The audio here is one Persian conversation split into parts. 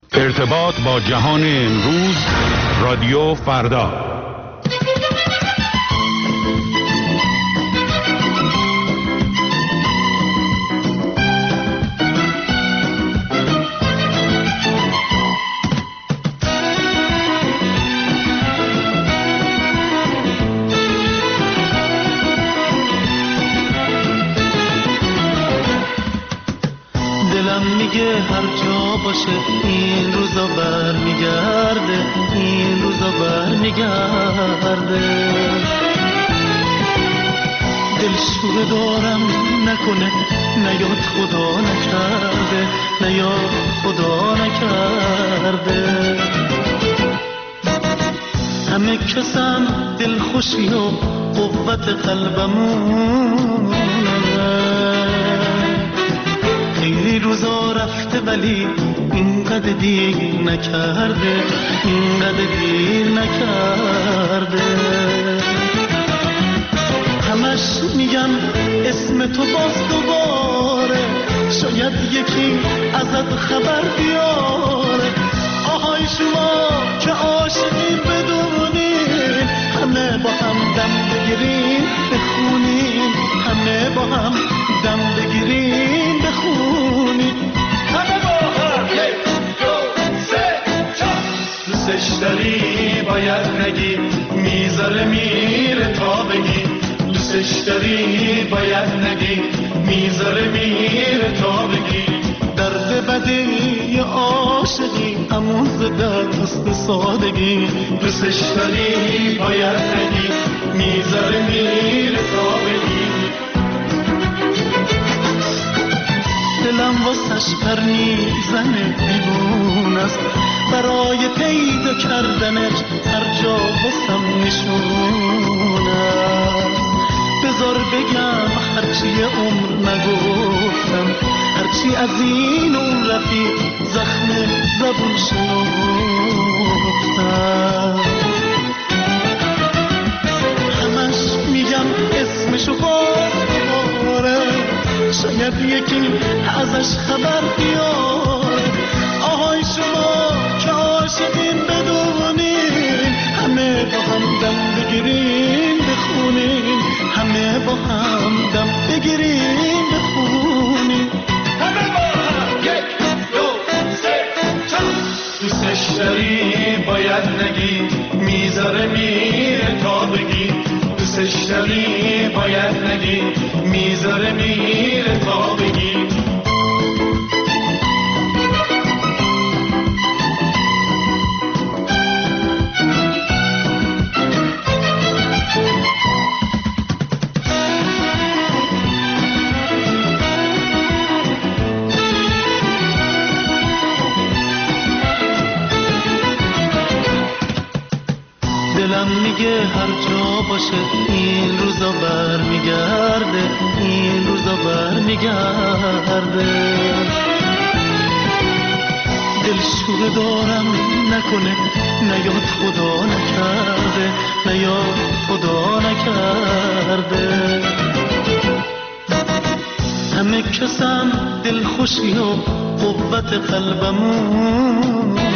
ارتباط با جهان امروز، رادیو فردا. هر جا باشه این روزا برمیگرده، این روزا برمیگرده. دلشوره دارم نکنه نیاد خدا نکرده، نیاد خدا نکرده. همه کسم دلخوشی و قوت قلبمونه. خیلی روزا رفته ولی اینقدر دیر نکرده، اینقدر دیر نکرده. همش میگم اسم تو باز دوباره، شاید یکی ازت خبر بیاره. آهای شما که عاشقین بدونین، همه با هم دم بگیرین بخونین، همه با هم دم بگیرین بخونین. همه با هم یک دو سه چهار. دوستش داری باید نگی، میذاره میره تا بگی. دوستش داری باید نگی، میذاره میره تا بگی. درد بدی عاشقی همون دست سادگی. دوستش داری باید نگی، میذاره میره تا بگی. دلم واسش پر میزنه دیوون است، برای پیدا کردنش هر جا واسم نشون است. بذار بگم هرچی عمر نگفتم، هرچی از این اون رفیق زخم زبون شنفتم. همش میگم اسمشو باز دوباره، شاید یکی ازش خبر بیاره. آهای شما که عاشقین بدونین، همه با هم دم بگیرین بخونین، همه با هم دم بگیرین بخونین. همه با هم یک دو سه چهار. دوستش داری باید نگی، میذاره میره تا بگی. دوستش داری باید نگی، میذاره میره تا بگی. دلم میگه هر جا باشه این روزا برمیگرده، این روزا برمیگرده. دلشوره دارم نکنه نیاد خدا نکرده، نیاد خدا نکرده. همه کسم دلخوشی و قوت قلبمونه.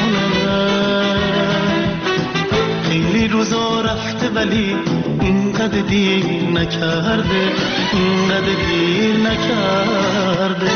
خیلی روزا رفته ولی اینقدر دیر نکرده، اینقدر دیر نکرده.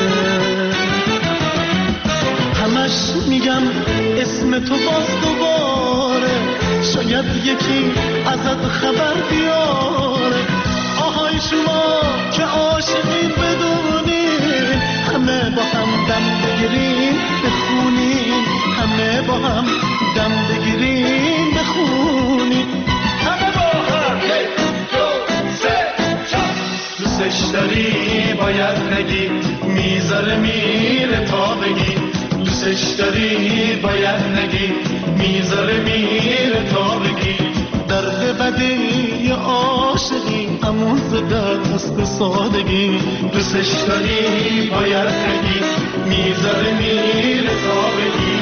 همش میگم اسم تو باز دوباره، شاید یکی ازت خبر بیاره. آهای شما که عاشقین بدونین، همه با هم دم بگیرین بخونین، همه با هم دم بگیرین بخونین. همه با هم یک دو سه چهار. دوستش داری باید نگی، میذاره میره تا بگی. دوستش داری باید نگی، میذاره میره تا بگی. درد بدی عاشقی همون دست سادگی. دوستش داری باید نگی، میذاره میره تا بگی.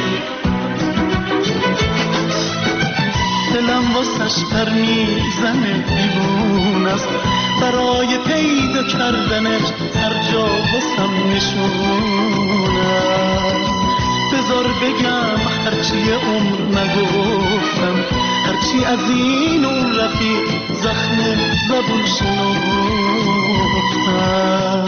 دلم واسش پر میزنه دیوون است، برای پیدا کردنش هر جا واسم نشون است. بذار بگم هرچی عمر نگفتم، هرچی از این اون رفیق زخم زبون شنفتم.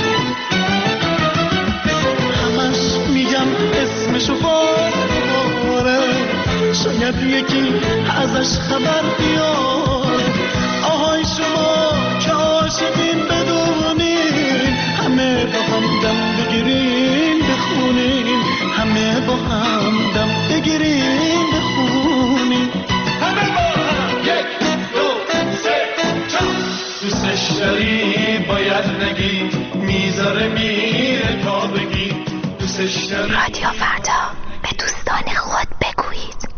همش میگم اسمشو باره، شاید یکی ازش خبر بیاره. آهای شما که عاشقین بدونین، همه با هم دم بگیرین بخونین، همه با هم دم بگیرین بخونین، همه با هم. یک دو سه چهار. دوستش داری باید نگی، میذاره میره تا بگی دوستش داری. رادیو فردا، به دوستان خود بگویید.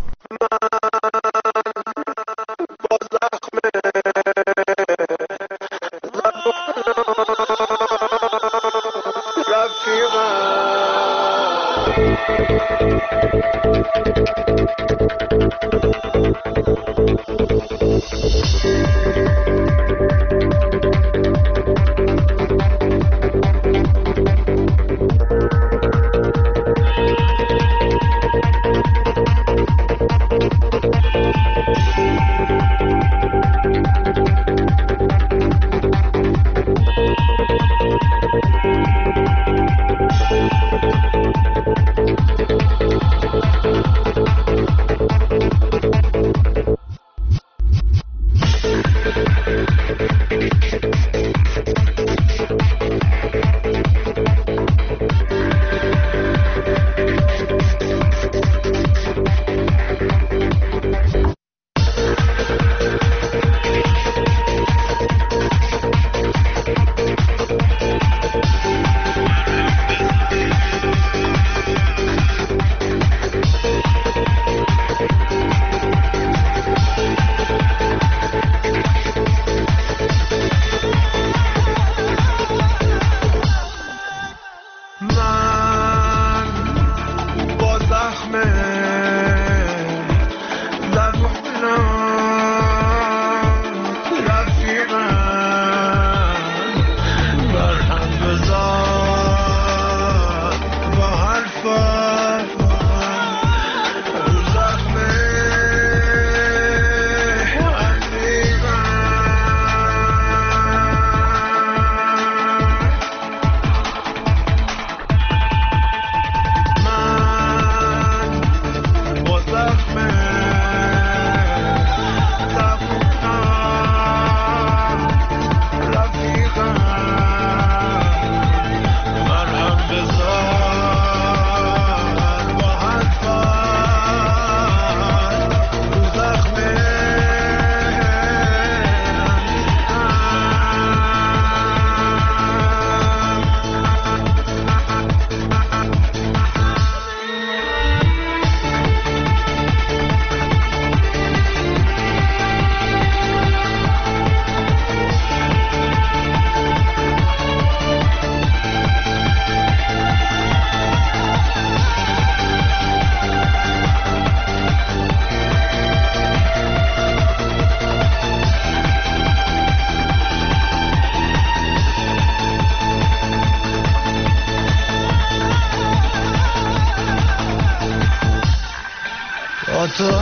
تو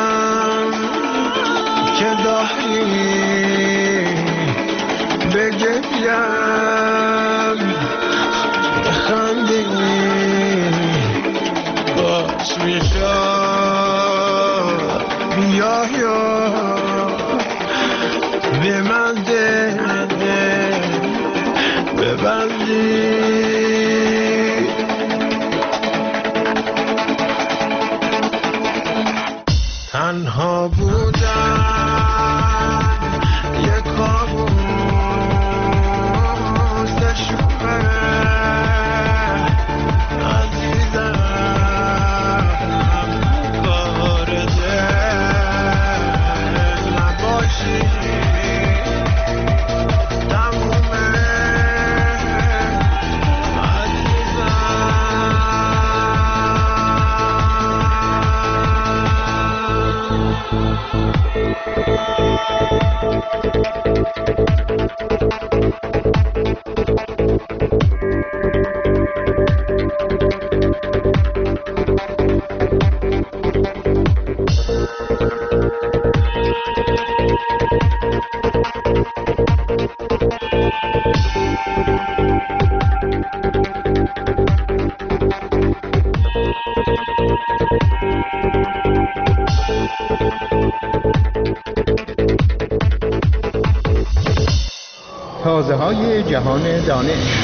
هم که داری بگیم بخندی باش میشد بیا یا به من ده ببندی تنها بودن یک کابوس شوره عزیزم کار دل نباشی تمومه عزیزم تازه‌های جهان دانش.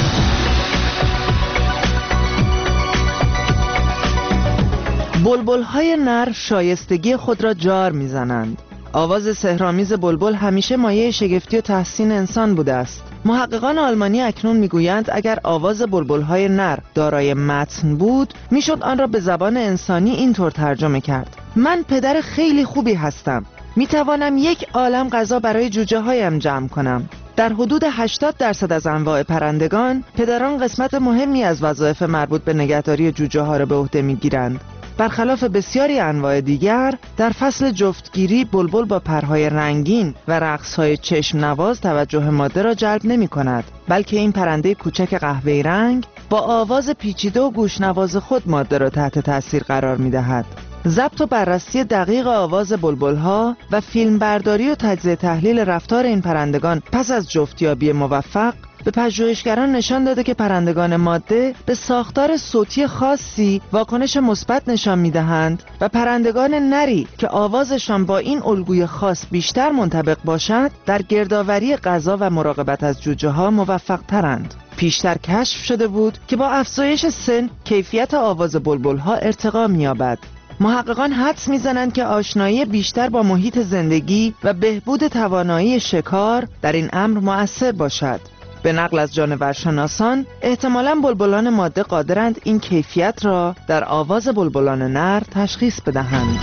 بلبل‌های نر شایستگی خود را جار می‌زنند. آواز سحرآمیز بلبل همیشه مایه شگفتی و تحسین انسان بوده است. محققان آلمانی اکنون میگویند اگر آواز بلبل‌های نر دارای متن بود، میشد آن را به زبان انسانی اینطور ترجمه کرد: من پدر خیلی خوبی هستم. میتوانم یک عالم غذا برای جوجه هایم جمع کنم. در حدود 80% از انواع پرندگان، پدران قسمت مهمی از وظایف مربوط به نگهداری جوجه ها را به عهده میگیرند. برخلاف بسیاری انواع دیگر، در فصل جفتگیری بلبل با پرهای رنگین و رقصهای چشم نواز توجه ماده را جلب نمی کند، بلکه این پرنده کوچک قهوه‌ای رنگ با آواز پیچیده و گوشنواز خود ماده را تحت تاثیر قرار می دهد. ضبط و بررسی دقیق آواز بلبل‌ها و فیلمبرداری و تجزیه تحلیل رفتار این پرندگان پس از جفتیابی موفق به پژوهشگران نشان داده که پرندگان ماده به ساختار صوتی خاصی واکنش مثبت نشان می‌دهند و پرندگان نری که آوازشان با این الگوی خاص بیشتر منطبق باشد در گردآوری غذا و مراقبت از جوجه‌ها موفق‌ترند. پیشتر کشف شده بود که با افزایش سن کیفیت آواز بلبل‌ها ارتقا می‌یابد. محققان حدس می‌زنند که آشنایی بیشتر با محیط زندگی و بهبود توانایی شکار در این امر مؤثر باشد. به نقل از جانورشناسان، احتمالاً بلبلان ماده قادرند این کیفیت را در آواز بلبلان نر تشخیص بدهند.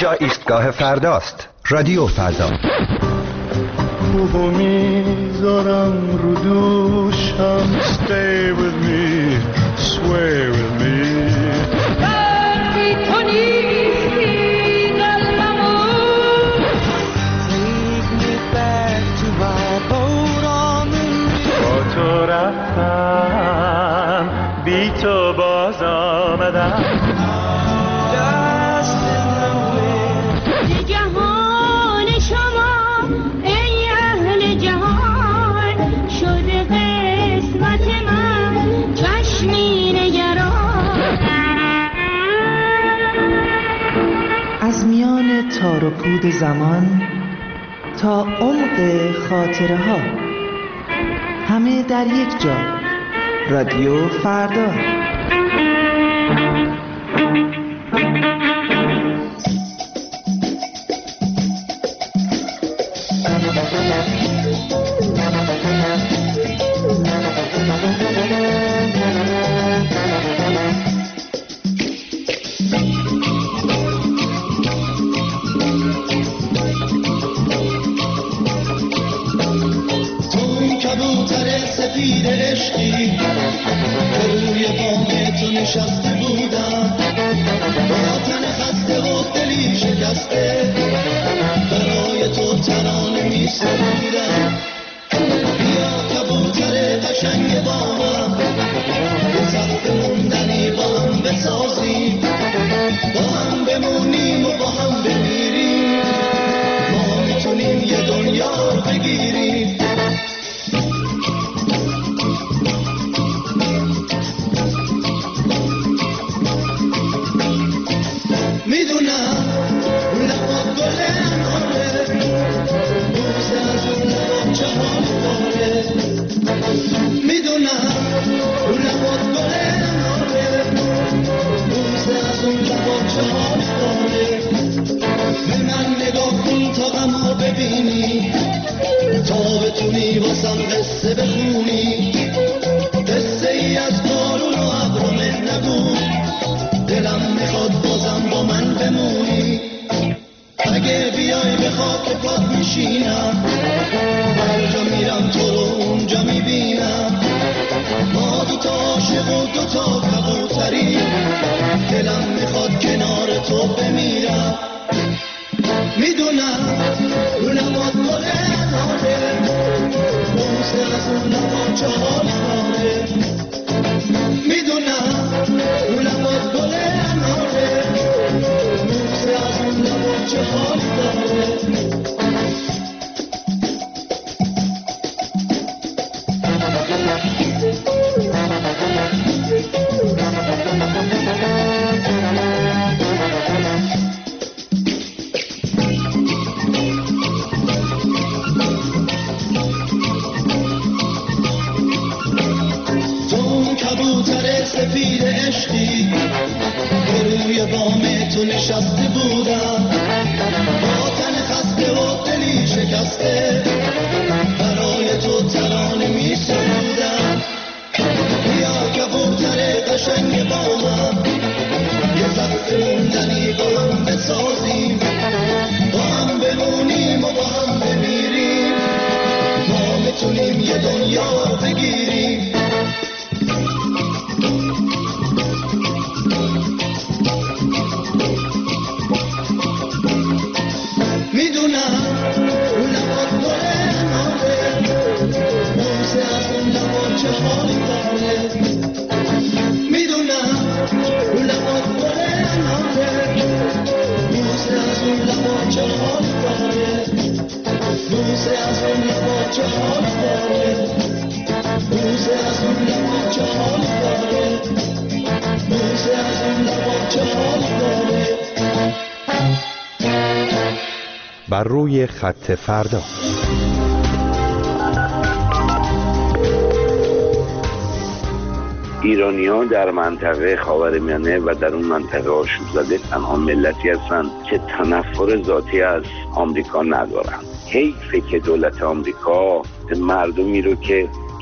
اینجا ایستگاه فرداست. رادیو فردا. خوبو میذارم رو دوشم. Stay with me, sway with me. وقتی تو نیستی قلبمو Take me back to my boat on the Nile. با تو رفتم بی تو باز آمدم. از میان تار و پود زمان تا عمق خاطره ها، همه در یک جا. رادیو فردا. بر روی خط فردا. ایرانی‌ها در منطقه خاورمیانه و در اون منطقه آشوب زده تنها ملتی هستند که تنفر ذاتی از آمریکا ندارند. حیفه که دولت آمریکا مردمی رو که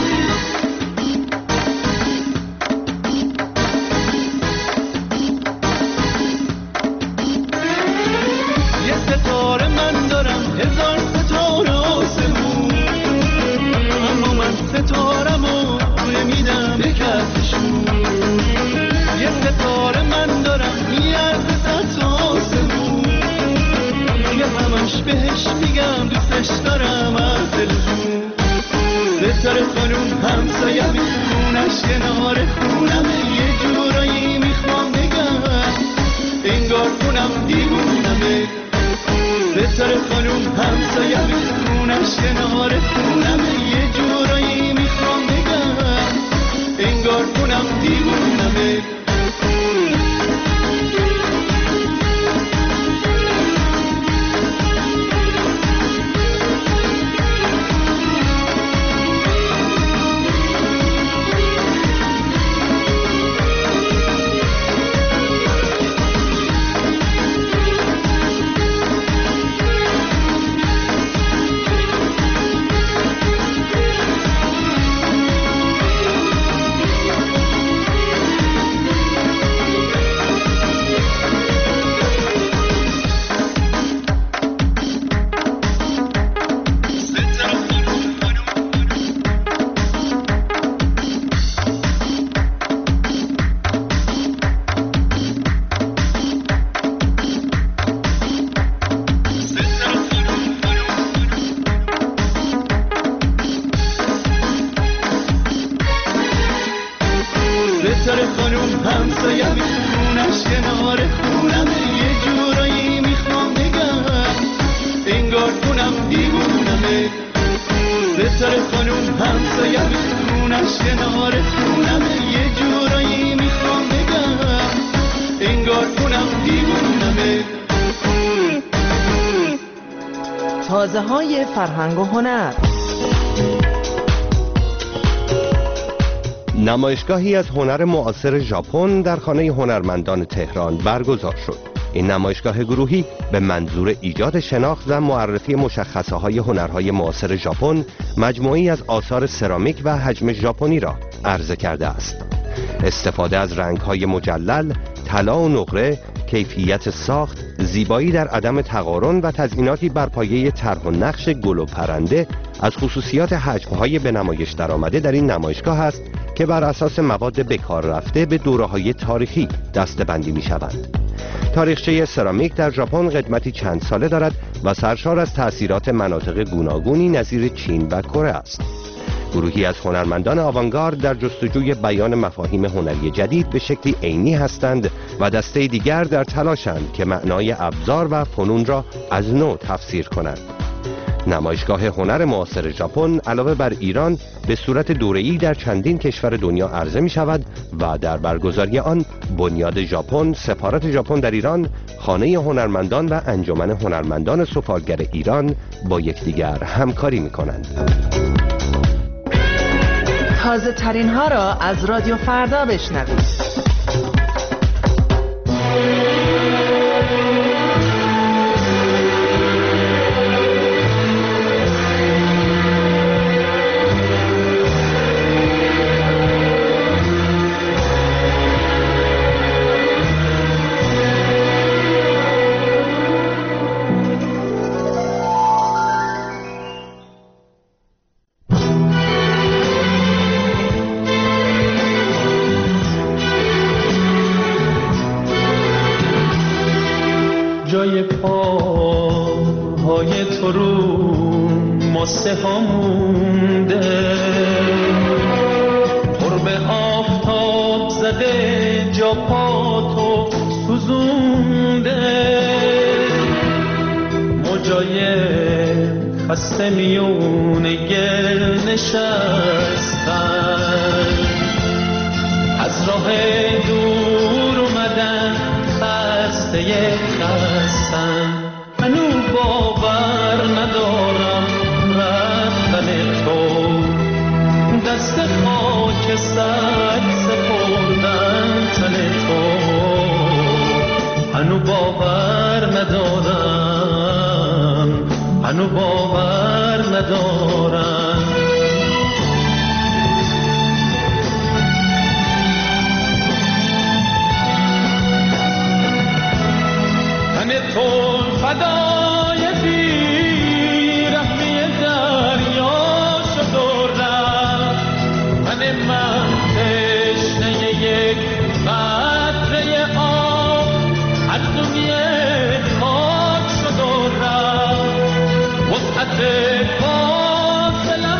کنار خونمه، یه جورایی میخوام بگم انگار خونم دیوونمه. ستاره خانوم همسایه خونش کنار خونمه، یه جورایی میخوام بگم انگار خونم دیوونمه. ستاره خانوم همسایه خونش کنار خونمه، یه جورایی میخوام بگم انگار خونم دیوونمه. ستاره خانوم همسایه خونش کنار خونمه، یه جورایی میخوام بگم انگار خونم دیوونمه. تازه های فرهنگ و هنر. نمایشگاهی از هنر معاصر ژاپن در خانه هنرمندان تهران برگزار شد. این نمایشگاه گروهی به منظور ایجاد شناخت و معرفی مشخصه‌های هنرهای معاصر ژاپن مجموعه‌ای از آثار سرامیک و حجم ژاپنی را عرضه کرده است. استفاده از رنگ‌های مجلل، طلا و نقره، کیفیت ساخت، زیبایی در عدم تقارن و تزئیناتی بر پایه طرح و نقش گل و پرنده از خصوصیات حجم‌های به نمایش درآمده در این نمایشگاه است که بر اساس مواد بکار رفته به دوره‌های تاریخی دسته‌بندی می‌شوند. تاریخچه سرامیک در ژاپن قدمتی چند ساله دارد و سرشار از تأثیرات مناطق گوناگونی نظیر چین و کره است. گروهی از هنرمندان آوانگارد در جستجوی بیان مفاهیم هنری جدید به شکلی عینی هستند و دسته دیگر در تلاشند که معنای ابزار و فنون را از نو تفسیر کنند. نمایشگاه هنر معاصر ژاپن علاوه بر ایران به صورت دوره‌ای در چندین کشور دنیا عرضه می شود و در برگزاری آن بنیاد ژاپن، سفارت ژاپن در ایران، خانه هنرمندان و انجمن هنرمندان سفالگر ایران با یکدیگر همکاری می کنند. تازه ترین ها را از رادیو فردا بشنوید. جای پاهای تو رو ماسه ها مونده، قرب آفتاب زده جا پاتو سوزونده، موجای خسته میون گل نشستن، از راه دور اومدن خسته خستن. منو باور ندارم رفتن تو، دست خاک سر سپردن تن تو. منو باور ندارم، منو باور ندارم. تو فدای بیرحمی دریا شد و رفت، من تشنه یک قطره آب از دنیا خاک شد و رفت. وسعت فاصله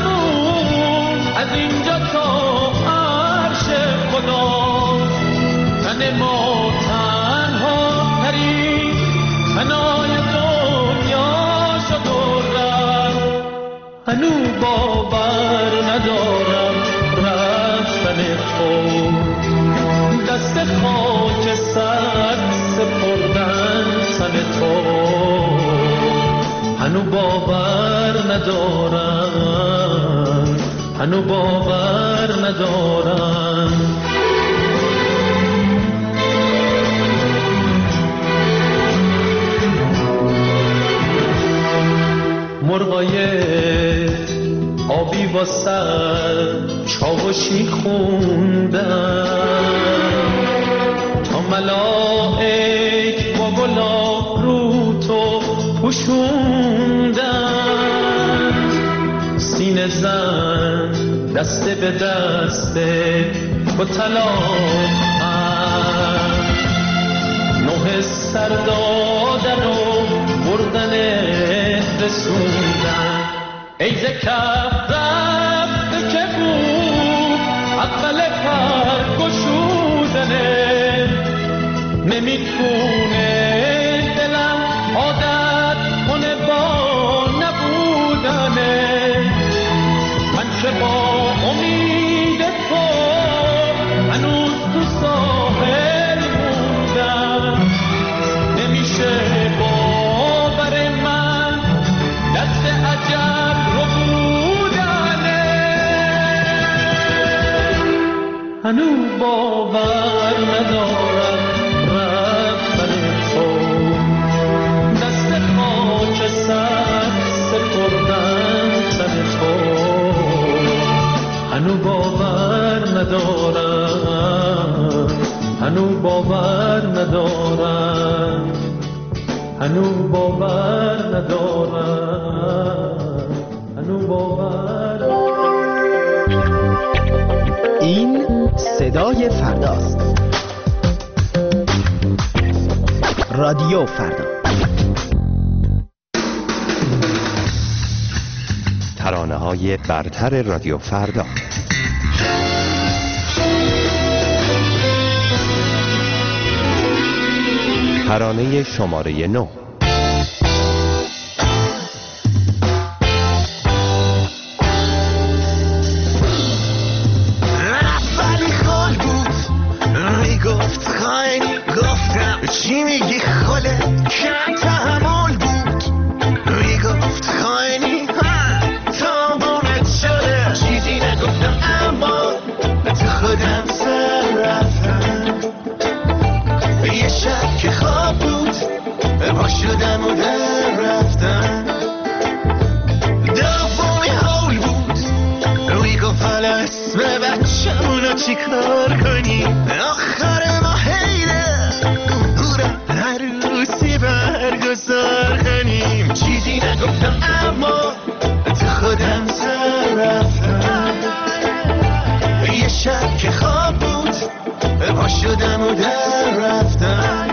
هنو باور ندارن، هنو باور ندارن. مرغای آبی با سر چاوشی خوندن، تا ملائک با گلاب رو تو پوشوندن. سینه زن دسته به دسته با طلاق نوح سر دادن و بردن رسوندن. ای ز کف رفته که بود اول پر گشودنه، نمیتونه دلم عادت کنه با نبودنه. من که با امید تو هنوز تو ساحل موندم، نمیشه باور من دست عجب رو بودنه. هنو باور ندارم رفتن تو، دست خاک سر سپردن تن تو. هنو باور ندارم، هنو باور ندارم، هنو باور ندارم، هنو باور. این صدای فرداست. رادیو فردا. ترانه‌های برتر رادیو فردا. ترانه شماره 9. رفتنی خال بود میگفت خیلی گفتم چی میگی خاله کم تحمل بود میگفت خیلی تابونت شده چیزی نگفتم اما تو خودم سر رفتم یه شب که خواب بود با شدم و در رفتم دومی حول بود میگفت حالا اسم بچه‌مونو چی کار کنی آخر ما حیله هورا عروسی برگزار کنیم چیزی نگفتم اما تو خودم سر رفتم یه شب که خواب بود با شدم و در رفتم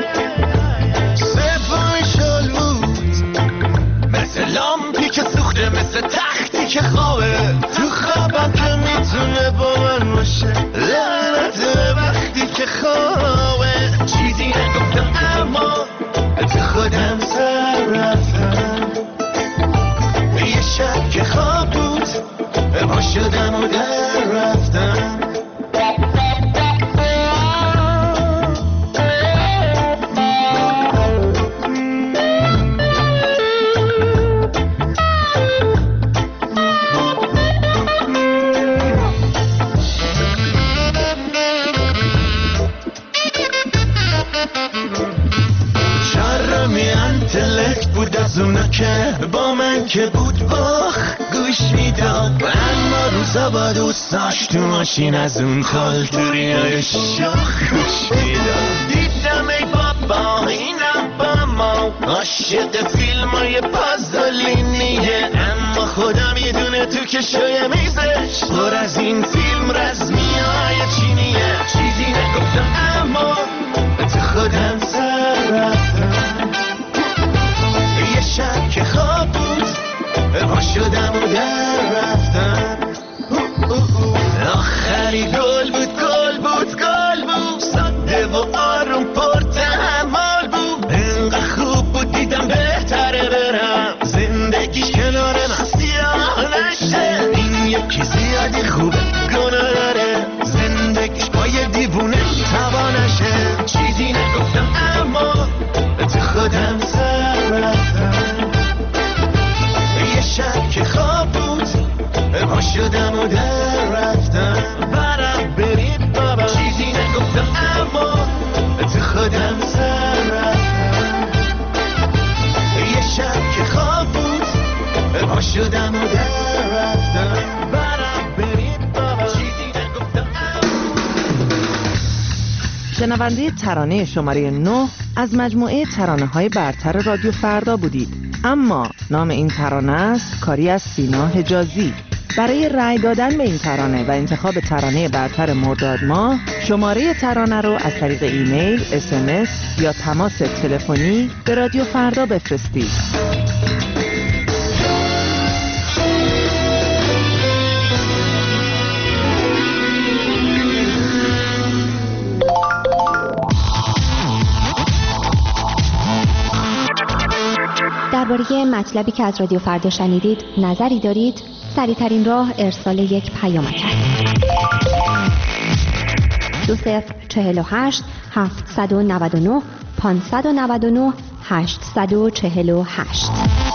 سومی شل بود مثل لامپی که سوخته مثل تختی که خوابه تو خوابم که میتونه با من باشه لعنت وقتی که خوابه چیزی نگفتم اما تو خودم سر رفتم یه شب که خواب بود با شدم و در رفتم اونا که با من که بود باخ گوش میداد اما روزا با دوستاش تو ماشین از اون خالتوریای شاخ گوش میداد دیدم ای بابا اینم با ما عاشق فیلمای پازولینیه اما خدا میدونه تو که شوی میزش پر از این فیلم رزمیای چینیه چیزی نگفتم اما تو خودم سر رفتم یه شب که خواب بود با شدم و در رفتم آخری گل بود گل بود گل بود ساده و آروم پر تحمل بود اینقدر خوب بود دیدم بهتره برم زندگیش کنار من سیاه نشه این یکی زیادی خوبه گناه داره زندگیش با یه دیوونه توانشه چیزی نگفتم اما تو خودم سر رفتم شدم و در رفتم برم برید بابا چیزی نگفتم اما تو خودم سر رفتم یه شب که خواب بود پا شدم و در رفتم برم برید بابا چیزی نگفتم شنونده ترانه شماره 9 از مجموعه ترانه‌های برتر رادیو فردا بودید. اما نام این ترانه است کاری از سینا حجازی. برای رأی دادن به این ترانه و انتخاب ترانه برتر مرداد ماه شماره ترانه رو از طریق ایمیل، SMS یا تماس تلفنی به رادیو فردا بفرستید. درباره مطلبی که از رادیو فردا شنیدید نظری دارید؟ سریع‌ترین راه ارسال یک پیامک است. 2048 799 599 848.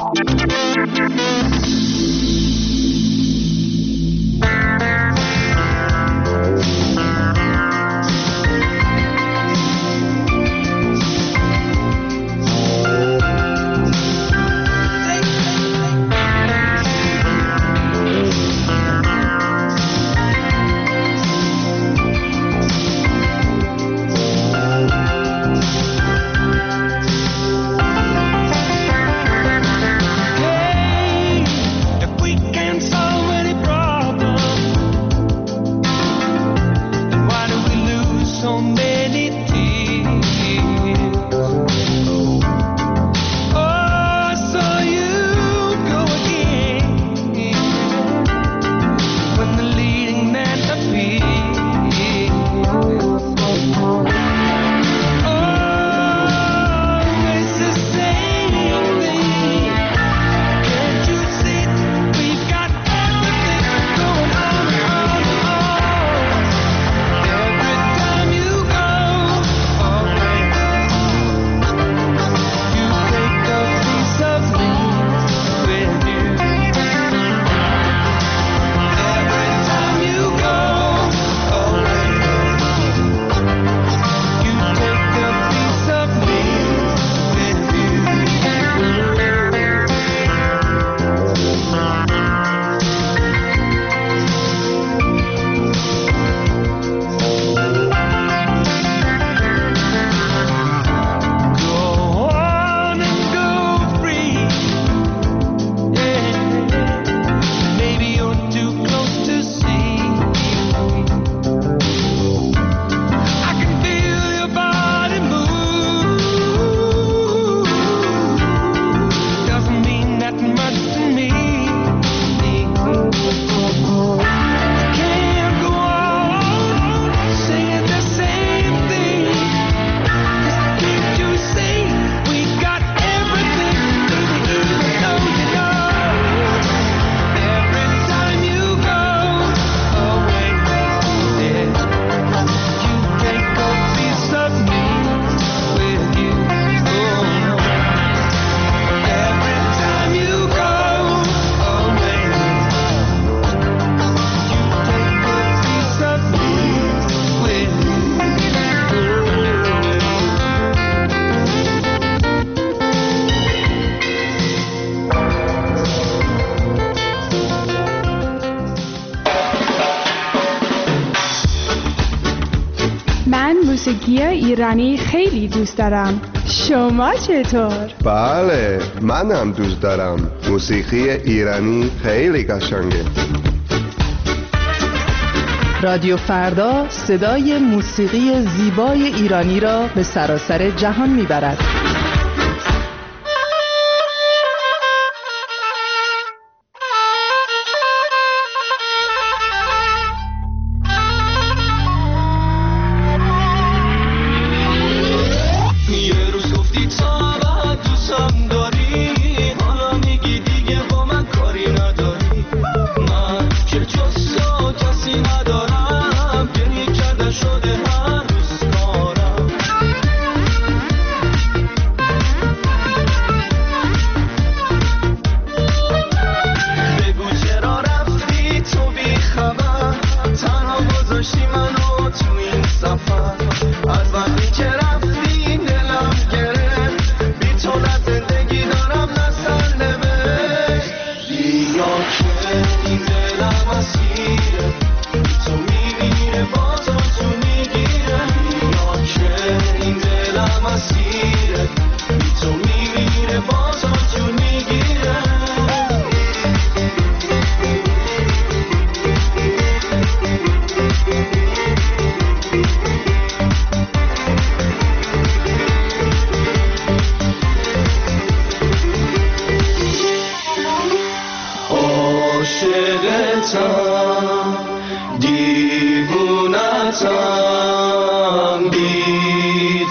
موسیقی ایرانی خیلی دوست دارم. شما چطور؟ بله، من هم دوست دارم. موسیقی ایرانی خیلی قشنگه. رادیو فردا صدای موسیقی زیبای ایرانی را به سراسر جهان میبرد.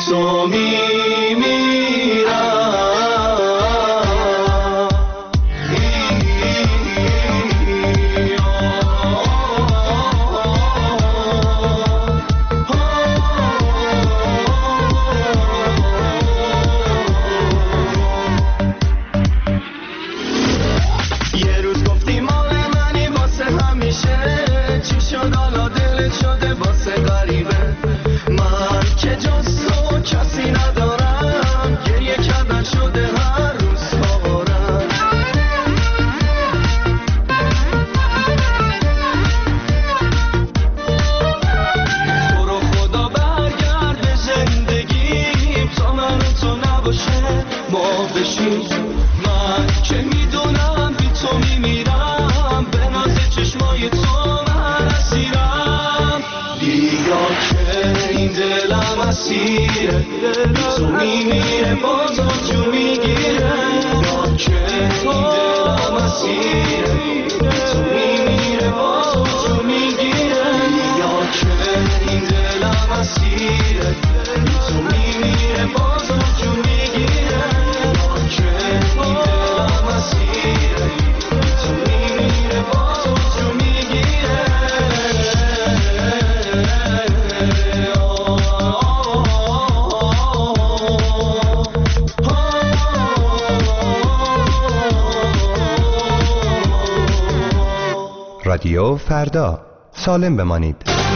تو میمیرم. یه روز گفتی مال منی واسه همیشه، چی شد حالا دلت شده واسه غریبه؟ من که جز تو کسی ندارم، گریه کردن شده هر روز سوارم. تو رو خدا برگرد به زندگیم، تا من و تو نباشه ما بشیم. من که میدونم بی تو میمیرم، به ناز چشمای تو من اسیرم. بیا که این دلم اسیره، بی تو میمیره باز جون میگیره. بیا که این دلم اسیره، بی تو میمیره باز جون میگیره. بیا که این دلم اسیره، بی تو میمیره باز جون میگیره. بیا که این دلم اسیره، بی تو میمیره باز جون میگیره. رادیو فردا، سالم بمانید.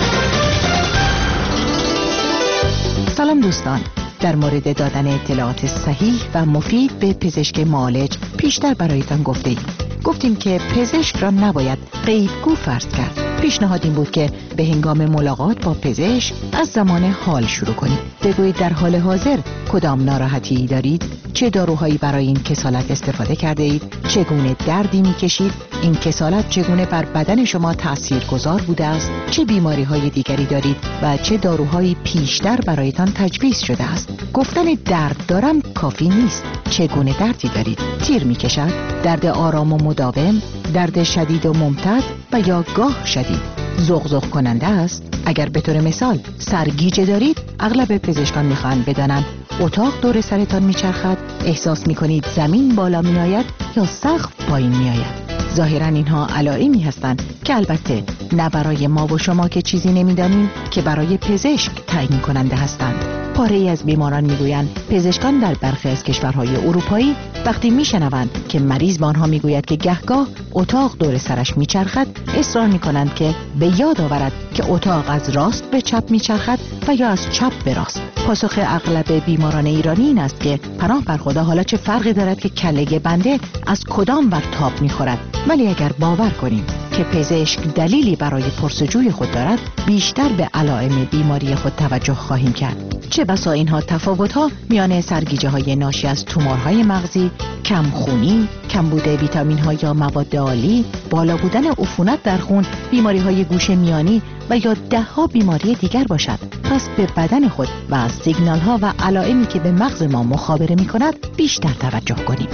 سلام دوستان، در مورد دادن اطلاعات صحیح و مفید به پزشک معالج پیشتر برایتان گفتیم که پزشک را نباید غیبگو فرض کرد. پیشنهاد این بود که به هنگام ملاقات با پزشک از زمان حال شروع کنید. بگویید در حال حاضر کدام ناراحتی دارید، چه داروهایی برای این کسالت استفاده کرده اید، چگونه دردی میکشید، این کسالت چگونه بر بدن شما تاثیرگذار بوده است، چه بیماری های دیگری دارید و چه داروهایی پیشتر برایتان تجویز شده است. گفتن درد دارم کافی نیست. چگونه دردی دارید؟ تیر میکشد؟ درد آرام و مداوم؟ درد شدید و ممتد و یا گاه شدید؟ زغزغ کننده است؟ اگر به طور مثال سرگیجه دارید، اغلب پزشکان میخواهند بدانند اتاق دور سرتان میچرخد، احساس میکنید زمین بالا میآید یا سقف پایین میآید. ظاهرا اینها علائمی هستند که البته نه برای ما و شما که چیزی نمیدانیم که برای پزشک تعیین کننده هستند. پاره‌ای از بیماران میگویند پزشکان در برخی از کشورهای اروپایی وقتی میشنوند که مریض به آنها میگوید که گهگاه اتاق دور سرش میچرخد، اصرار میکنند که به یاد آورد که اتاق از راست به چپ میچرخد و یا از چپ به راست. پاسخ اغلب بیماران ایرانی این است که پناه بر خدا، حالا چه فرقی دارد که کله بنده از کدام ور تاب میخورد. ولی اگر باور کنیم که پزشک دلیلی برای پرسجوی خود دارد، بیشتر به علائم بیماری خود توجه خواهیم کرد. چه بسا اینها تفاوت‌ها میان سرگیجه‌های ناشی از تومورهای مغزی، کمخونی، کمبود ویتامین‌ها یا مواد عالی، بالا بودن عفونت در خون، بیماری‌های گوش میانی و یا ده‌ها بیماری دیگر باشد. پس به بدن خود و از سیگنال‌ها و علائمی که به مغز ما مخابره می‌کند بیشتر توجه کنیم.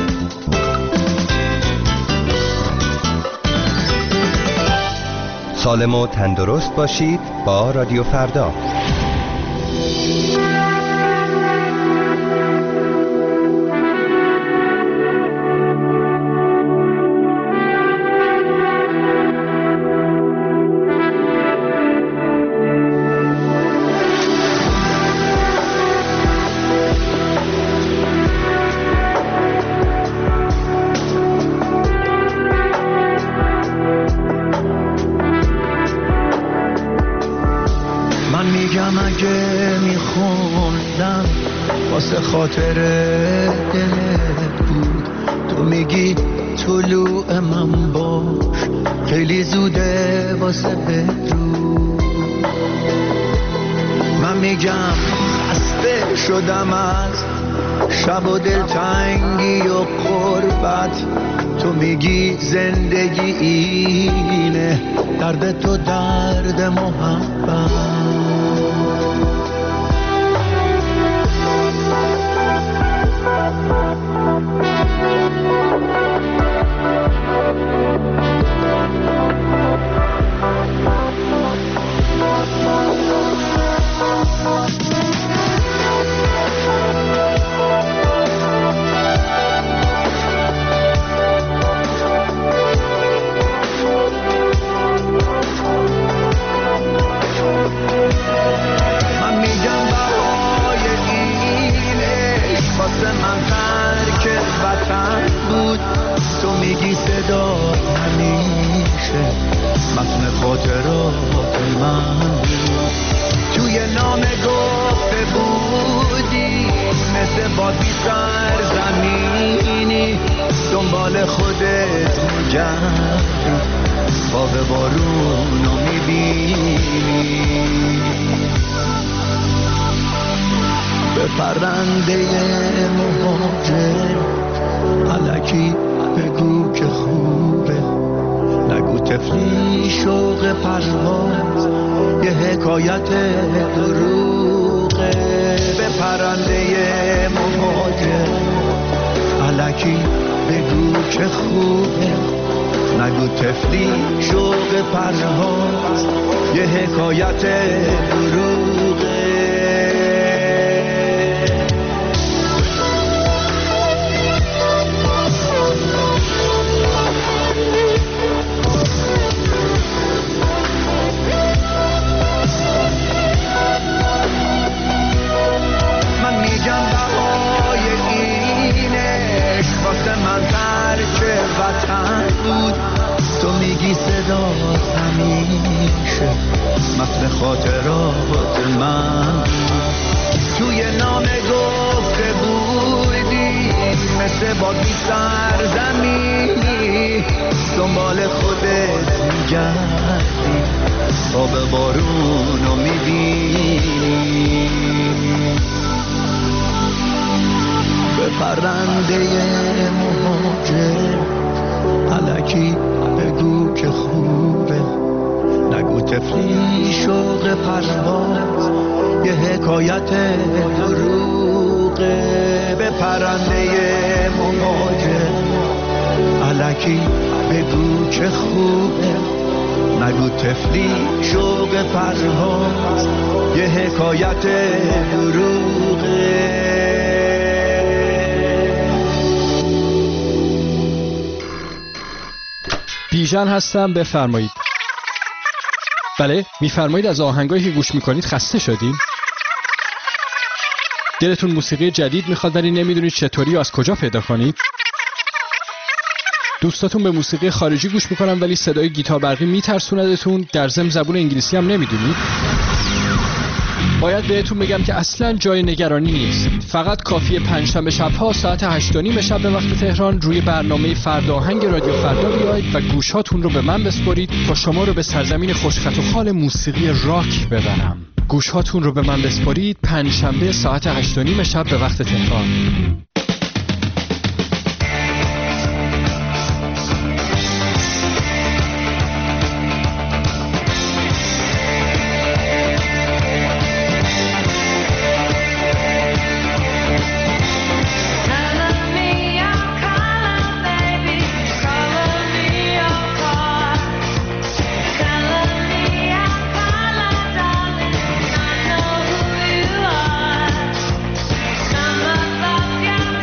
سالم و تندرست باشید با رادیو فردا. اگه میخوندم واسه خاطر دلت بود، تو میگی طلوع من باش، خیلی زوده واسه بدرود. من میگم خسته شدم از شب و دلتنگی و غربت، تو میگی زندگی اینه، درد تو درد محبت. خاطرات من. توی نامه گفته بودی مثل باد بی سرزمینی دنبال خودت میگردی، خواب بارونو میبینی. به پرنده مهاجر الکی بگو که خوبه، نگو تفلی شوق پرواز یه حکایت دروغه. به پرنده مهاجر الکی بگو که خوبه، نگو تفلی شوق پرواز یه حکایت دروغه. تو میگی صدات همیشه مثل خاطرات من. توی نامه گفته بودی مثل بادی سرزمینی دنبال خودت میگردی، خواب بارونو میبینی. به پرنده مهاجر الکی بگو که خوبه، نگو تفلی شوق پرواز یه حکایت دروغه. به پرنده مهاجر الکی بگو که خوبه، نگو تفلی شوق پرواز یه حکایت دروغه. بیژن هستم، بفرمایید. بله، میفرمایید از آهنگایی که گوش میکنید خسته شدین؟ دلتون موسیقی جدید میخواد ولی نمیدونید چطوری و از کجا پیدا کنید؟ دوستاتون به موسیقی خارجی گوش میکنن ولی صدای گیتار برقی میترسوندتون، در ضمن زبون انگلیسی هم نمیدونید؟ باید بهتون بگم که اصلا جای نگرانی نیست. فقط کافیه پنجشنبه شب‌ها ساعت 8:30 شب به وقت تهران روی برنامه فردا آهنگ رادیو فردا بیاید و گوشاتون رو به من بسپارید تا شما رو به سرزمین خوشخط و خال موسیقی راک ببرم. گوشاتون رو به من بسپارید پنجشنبه ساعت 8:30 شب به وقت تهران. Yeah.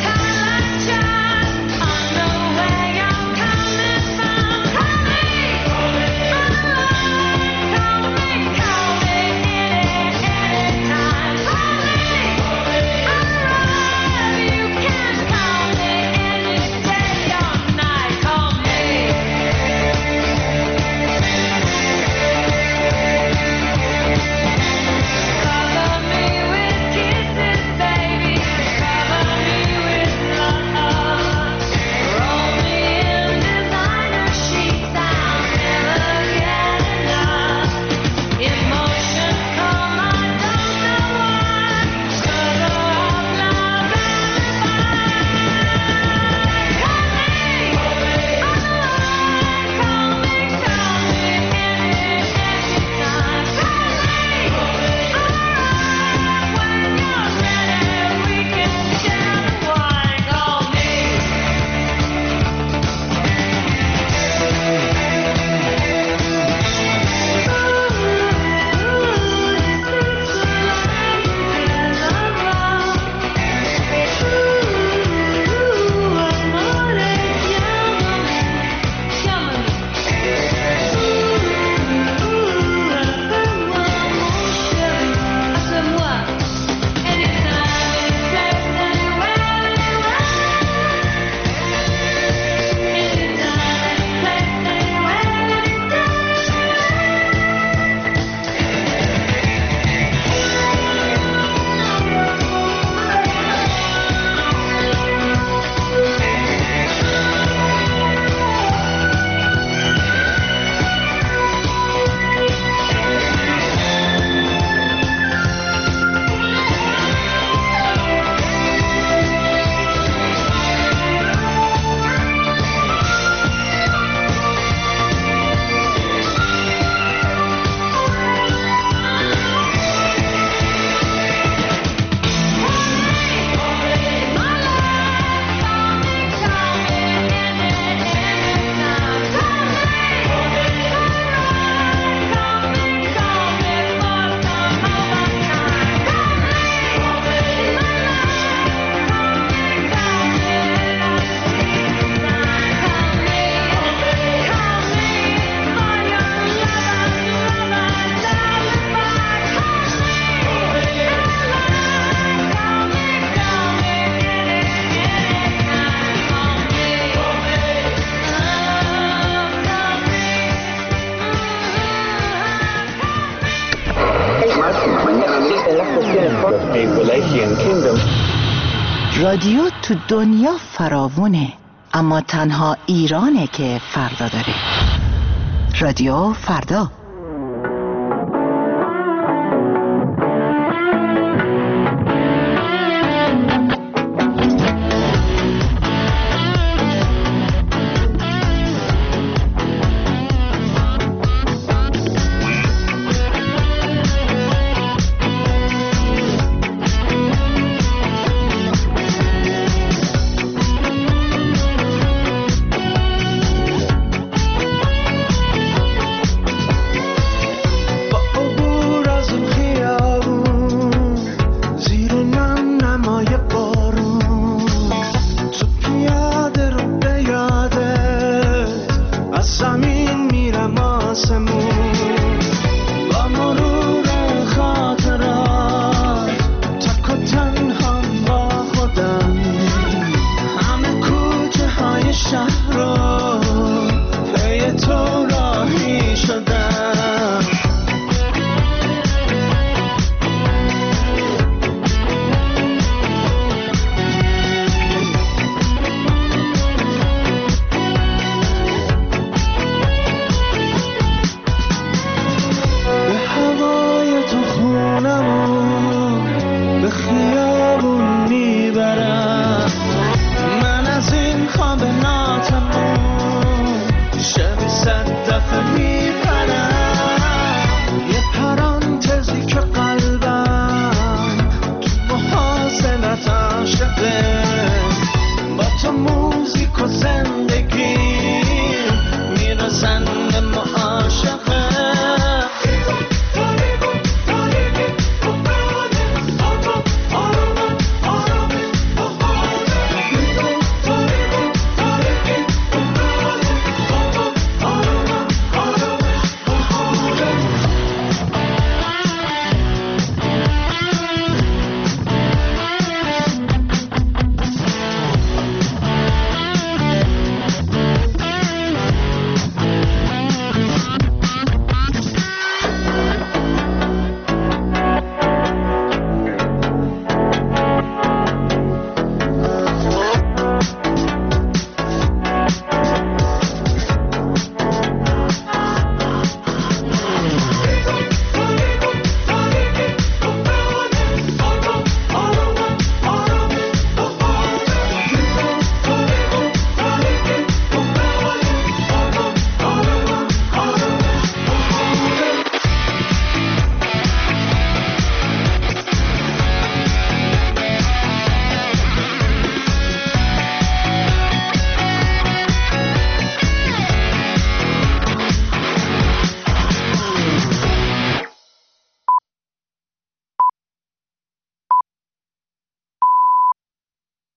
رادیو تو دنیا فراوونه، اما تنها ایرانه که فردا داره. رادیو فردا. شده